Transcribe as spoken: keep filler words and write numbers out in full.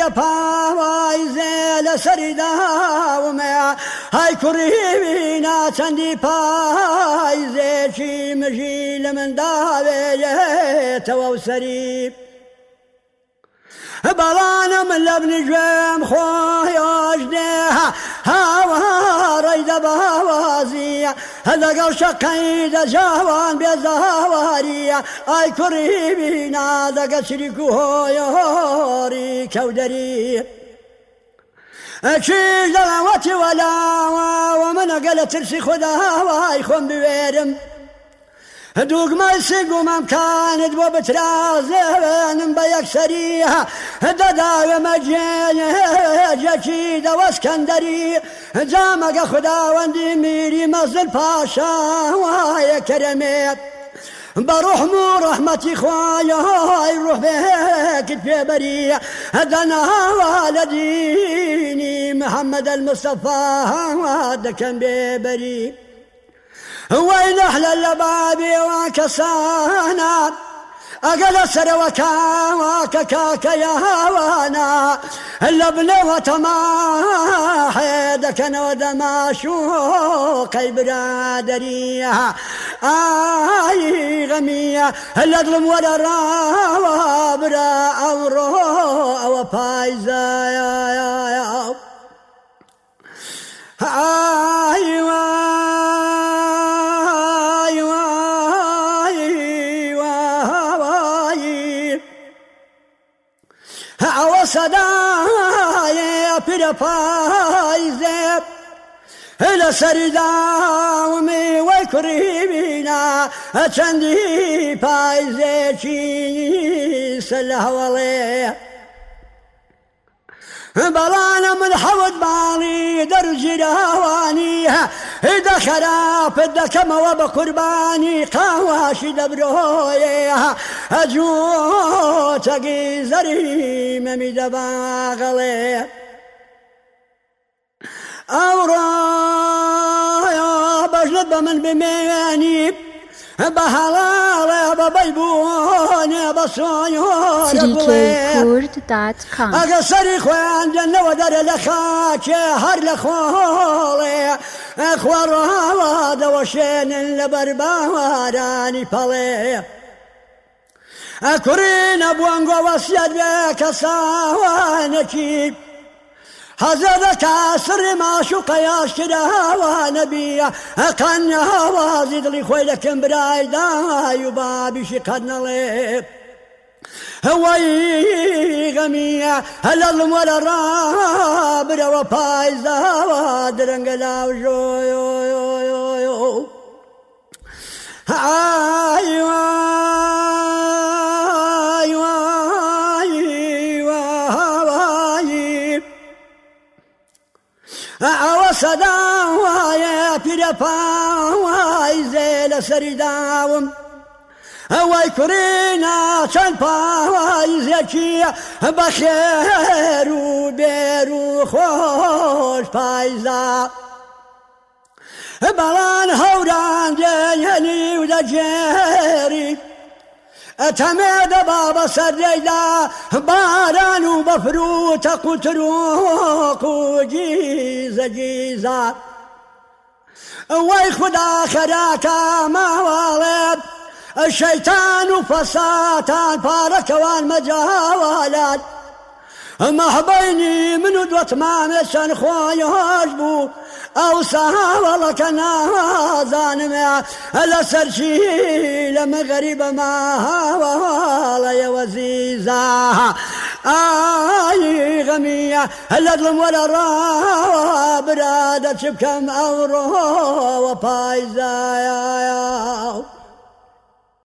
پیرە پاوای زێ لە سەری داومە های کوڕی بینا چەندی پای زێکی مژی لە من داوێتەوە و سەری بەڵانە من لە بنی گوێم خۆیۆژنێ هاوارەی دەباوازیە لەگەڵ شەقەی دەجاوان بێزاواریە ئای کوڕی بینا دەگە چریک و هۆیۆری کەودەری چیش دەڵاوەتی وەلاوە منەگە لە ترسی خوداوای خۆم بوێرم دوگمەی سێگومەم کانت بۆ بترازێنم بە یەکسەری دەداوێمە جێجێکی دەوەسکەندەری جامەگە خوداوەندی میری مەزن پاشا وایە کەرەمێت بروح مو رحمتي خوايا هاي روح بهيك بيبري هدنا والديني محمد المصطفى هذا كان بيبري وين أحلى اللبابي وكسانا أقل سر وكاك كاك يا هوانا اللبن وتما حيدك ودما شوقي برادريها آي غمية اللظلم ولا رابرا أو رو أو بايزا يا يا يا أيوة صدايا بلا فايزة إلى سرداومي وكريمينا أتشندي فايزة شي سلهولي بلانا من حوض بالي درجي لهواني إذا خراب الدكم وبقرباني قواشي دبروي أجو تقي زري ممي دباغلي أورايا بجلد بمن بمياني بحلال ببيبون بصيور تریکه کورد دات کام أقصري خوان جنة ودر لخاك هر لخولي أخوار هواد وشين لبرباراني بالي أكرين أبوانقو وسيد بك ساوانكي هذا كاسر ما شو قياس كده ونبي كان هوازي لي خويلك برايدا يبابي شقدنا لي هوي غمية هل ولا راب رو بايزا ودرنجلا وجو يو يو يو يو أيوة أو صداويا بيرفا وايزي لسرداوم أوي كورينا شنفا وايزي بخير وبيرو خوش بايزا بلان هوران جيني ودجيري أتمد بابا سريدا باران وبفروت قتروك وجيزة جيزة وي خدا خراكا ما والد الشيطان وفساتان باركوان مجاولات محبيني من دوت ما مشان خوي هاجبو أو سهوا لك نازان لا سرشي لما غريب ما هوا يا وزيزا آي غمية هلا ظلم ولا راب برادة شبكم أو رو وبايزا يا يا